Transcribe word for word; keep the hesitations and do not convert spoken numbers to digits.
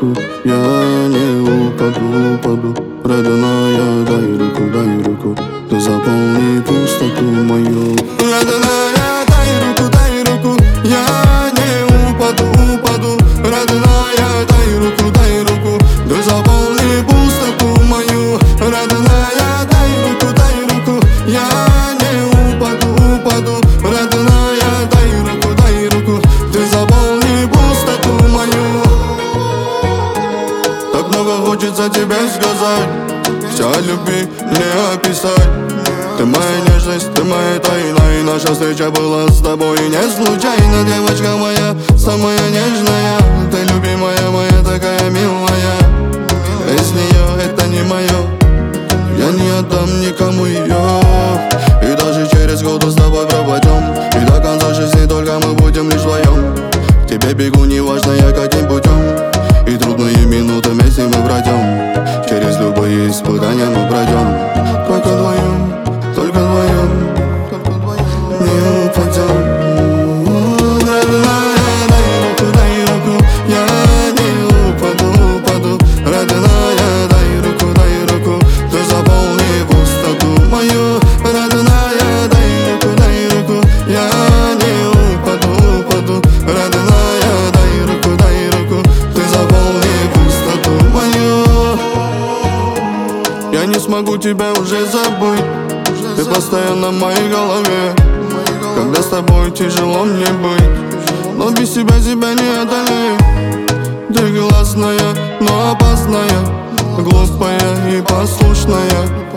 руку, я не упаду, упаду. Родная, дай руку, дай руку, ты заполни пустоту мою. Родная, дай руку, дай руку, я не упаду, упаду. Родная, дай руку, дай руку, ты заполни пустоту мою. Родная, дай руку, дай руку, я не упаду, упаду. Родная, дай руку, дай руку, ты заполни пустоту мою. Так много хочется тебе сказать, вся любви не описать. Ты моя нежность, ты моя тайна, и наша встреча была с тобой не случайно. Девочка моя, самая нежная, ты любимая моя, такая милая. Без нее это не мое, я не отдам никому ее. И даже через годы с тобой пропадем, и до конца жизни только мы будем лишь вдвоем. К тебе бегу, неважно я каким путем, и трудные минуты вместе мы пройдем. Через любые испытания мы пройдем. Только вдвоем, только вдвоем, не упадем. Родная, дай руку, дай руку, я не упаду, упаду. Родная, дай руку, дай руку, ты заполни пустоту мою. Родная, дай руку, дай руку, я не упаду, упаду. Родная, дай руку, дай руку, ты заполни пустоту мою. Я не смогу тебя уже забыть, ты постоянно в моей голове. Когда с тобой тяжело мне быть, но без тебя себя не одолею. Ты классная, но опасная, глупая и послушная.